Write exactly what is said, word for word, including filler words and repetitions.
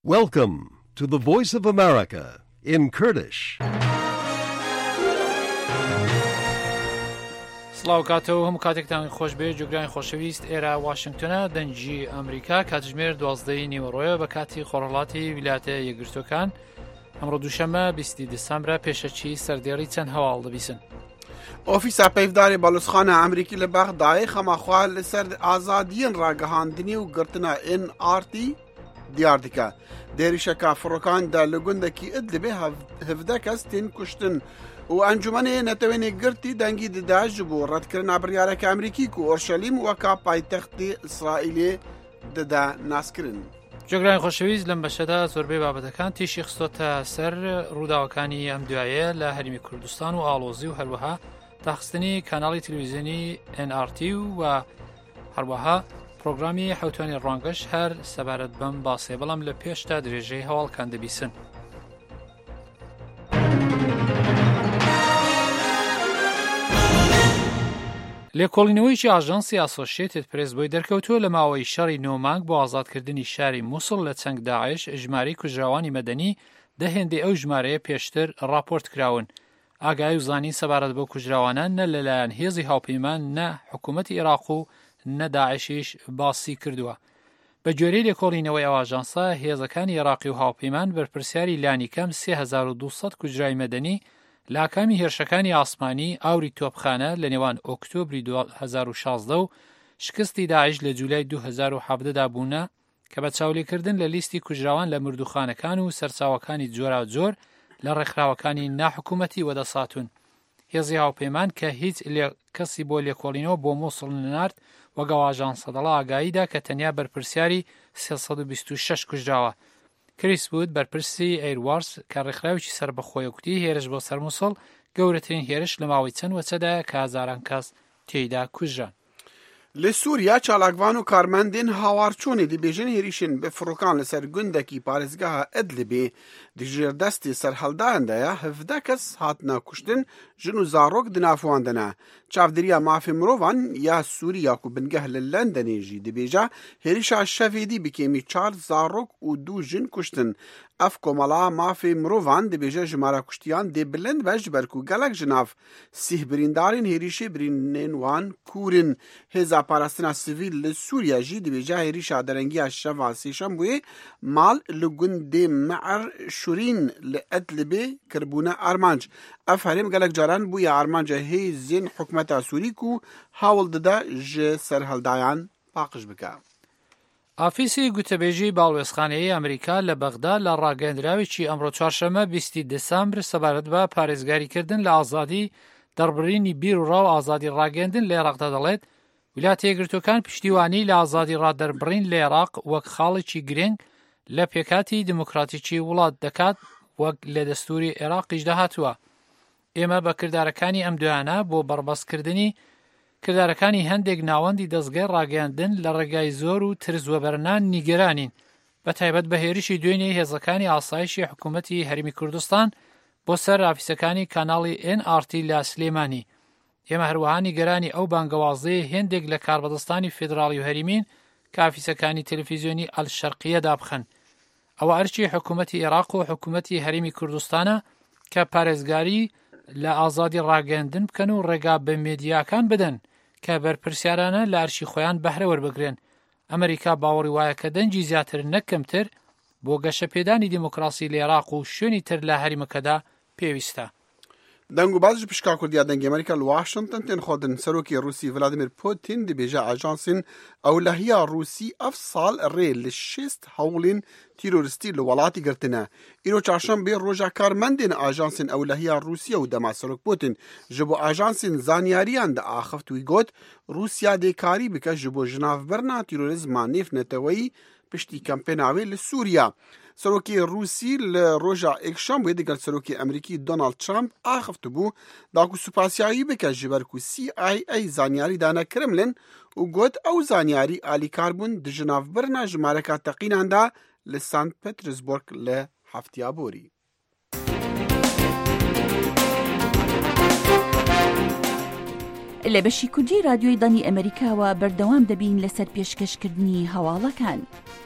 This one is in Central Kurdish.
Welcome to the Voice of America in Kurdish. سڵاو کاتەوە هەموو کاتێکتان خۆش بێ جوگرانی خۆشەویست ئێرە واشنگتنە دەنجی ئەمریکا کاتژمێر دوازدەی نیوەڕۆیە بە کاتی خۆڕەڵاتی ویلایەتە یەکگرتووەکان ئەمڕۆ دووشەمە بیستی دسامبرە پێشەچی سەردێڕی چەند هەواڵ دەبیسن. ئۆفیسا پەیفداری بەلوچخانە ئەمریکی لە بەغدای خەماخوا لەسەر ئازادیین ڕاگەهاندنی و گرتنە ئێن ئار تی دیار دکە. دێریشەکە فڕۆکاندا لە گوندێکی ئیدلیبێ هەڤدە کەس تێن کوشتن و ئەنجومەنێ نەتەوێنێ گرتی دەنگی دداش بوو ڕەتکردنا بڕیارەکە ئەمریکی و ئۆرشەلیم وەکا پایتەختی ئیسرائیلێ دەدا ناسکردن. جۆگرانی خۆشەویست لەم بەشەدا زۆربەی بابەتەکان تیشی خستۆتە سەر ڕووداوەکانی ئەم دوایە لە هەرمی کوردستان و ئاڵۆزی و هەروەها تاخستنی کاناڵی تەلەڤیزیۆنی ئێن ئار تی و هەروەها پرۆگرامی حوتوانی ڕوانگەش هەر سەبارەت بەم باسێ بەڵام لە پێشتا درێژەی هەواڵکان دەبیسن. لێکۆڵینەوەیکی ئاژانسی ئاسۆشیێتد پرێس بۆی دەرکەوتووە لە ماوەی شەڕی نۆ مانگ بۆ ئازادکردنی شاری مووسڵ لە چەنگ داعش ژمارەی کوژراوانی مەدەنی دە هێندەی ئەو ژمارەیە پێشتر ڕاپۆرت کراون. ئاگای و زانین سەبارەت بۆ کوژراوانان نە لەلایەن هێزی هاوپەیمان نە حکوومەتی عێراق و نە داعشیش باسی کردووە. بە گوێرەی لێکۆڵینەوەی ئەو ئاژانسە هێزەکانی عێراقی و هاوپەیمان بەرپرسیاری لانی کەم سێ هەزار و دووسەد کوژرای مەدەنی لاکامی هێرشەکانی ئاسمانی ئاوری تۆپخانە لە نێوان ئۆکتۆبری دوو هەزار و شازدە و شکستی داعش لە جولای دوو هەزار و حەڤدەدا بوونە کە بە چاولێکردن لە لیستی کوژراوان لە مردوخانەکان و سەرچاوەکانی جۆرا جۆر لە ڕێکخراوەکانی ناحکوومەتی وەدەساتون. هێزی هاوپەیمان کە هیچ کەسی بۆ لێکۆڵینەوە بۆ مووسڵ نەنارد وەگەڵ ئاژانسە دەڵا ئاگاییدا کە تەنیا بەرپرسیاری سێسەد و بیست و شەش کوژراوە. کریس بود بەرپرسی ئەیروارس کە ڕێکخراوێکی سربەخۆیە کوتی هێرش بۆ سەر مووسڵ گەورەترین هێرش لە ماوەی چەند وەچەدایە کە هەزاران کەس تێیدا کوژران. لە سووریا چالاکوان و کارمەندین هاوارچوونی دەبێژن هێریشن بە فڕۆکان لەسەر گوندێکی پارێزگاها ئیدلیبێ دژێر دەستی سەرهەڵدایەندایە هەڤدە کەس هاتنە کوشتن ژن و زارۆک دنافواندنە. چاودێریە مافی مرۆڤان یا سووریا و بنگەه لە لەندەنێژی دەبێژە هێریشا شەڤێدی بکێمی چار زارۆک و دوو ژن کوشتن. ئەف کۆمەڵا مافی مرۆڤان دەبێژە ژمارە کوشتیان دێ بلند بەش بەرک و گەلک ژناف سیح بریندارین هێریشی برینێن وان کوورن. هێزا پاراستنا سیڤیل لە سووریا ژی دەبێژە هێریشا دەرەنگیە شەڤا سێشەم بووێ مال لە گوندێ مەعەر شورین لە ئەدلبێ کردبوونە ئارمانج. ئەف هەرێم گەلک جاران بوویە ئارمانجە هێزین حکومەتا سووریک و هاوڵ دەدا ژە سەرهەڵدایان پاقش بکە. ئافیسی گوتەبێژی باڵوێزخانەیەی ئەمریکا لە بەغدا لە ڕاگەیاندراوێکی ئەمڕۆ چوارشەمە بیستی دسامبر سەبارەت بە پارێزگاریکردن لە ئازادی دەربڕینی بیر و ڕاو ئازادی ڕاگەاندن لە عێراقدا دەڵێت ویلایەتە یەکگرتووەکان پشتیوانی لە ئازادی ڕادەربڕین لە عێراق وەک خاڵێکی گرنگ لە پێکاتی دموکراتیکی وڵات دەکات وەک لە دەستوری عێراقیش داهاتووە. ئێمە بە کردارەکانی ئەم دوایانە بۆ بەڕبەستکردنی کردارەکانی هەندێک ناوەندی دەستگای ڕاگەیاندن لە ڕێگای زۆر و ترزوەبەرنان نیگەرانین بە تایبەت بە هێرشی دوێنێ هێزەکانی ئاسایشی حکوومەتی هەرمی کوردستان بۆ سەر ئافیسەکانی کاناڵی ئێن ئار تی لە سلێمانی. ئێمە هەروەها نیگەرانی ئەو بانگەوازەیە هێندێک لە کاربەدەستانی فێدراڵی و هەریمین کە ئافیسەکانی تەلەڤیزیۆنی ئەلشەرقیە دابخەن. ئەوە ئەرچی حکوومەتی عێراق و حکوومەتی هەرمی کوردستانە کە پارێزگاری لە ئازادی ڕاگەاندن بکەن و ڕێگا بە مێدیاکان بدەن کە بەرپرسیارانە لە ئەرشی خۆیان بەهرە وەربگرن. ئەمریکا باوەڕی وایە کە دەنجی زیاتر نەکەمتر بۆ گەشەپێدانی دیموکراسی لە عێراق و شوێنی تر لە هەریمەکەدا پێویستە. دەنگ و بازش پشکا کوردیا دەنگی ئەمریکا لە واشنگتن تێن خۆدن سەرۆکی رووسی ڤلادیمیر پوتین دەبێژە ئاژانسین ئەولەهیە رووسی ئەف ساڵ ڕێ لە شێست هەوڵین تیرۆریستی لە وڵاتی گرتنە. ئیرۆ چارشەمبێ ڕۆژە کارمەندین ئاژانسین ئەولەهیە رووسیە و دەما سەرۆک پوتین ji بۆ ئاژانسین زانیاریان دە ئاخفتووی گوت رووسیا دێکاری بکە ji بۆ ژناڤبەرنا تیرۆریزما نێفنەتەوەیی پشتی کەمپێناوێ لە سووریا. سەرۆکی رووسی لە ڕۆژە ئێکشەمبێ دەگەل سەرۆکی ئەمریکی دۆناڵد ترامپ ئاخفت بوو داکو سوپاسیایی بکە ji ber ku سی آی ئەی زانیاری دانە کرملن و گوت ئەو زانیاری ئالیکار بوون di jinavbirina ژمارەکە تەقیناندا لە سانت پێترزبۆرگ لە هەفتیابۆری. لە بەشی کوردی رادیۆی دانی ئەمریکاوە بەردەوام دەبین لەسەر پێشکەشکردنی هەواڵەکان.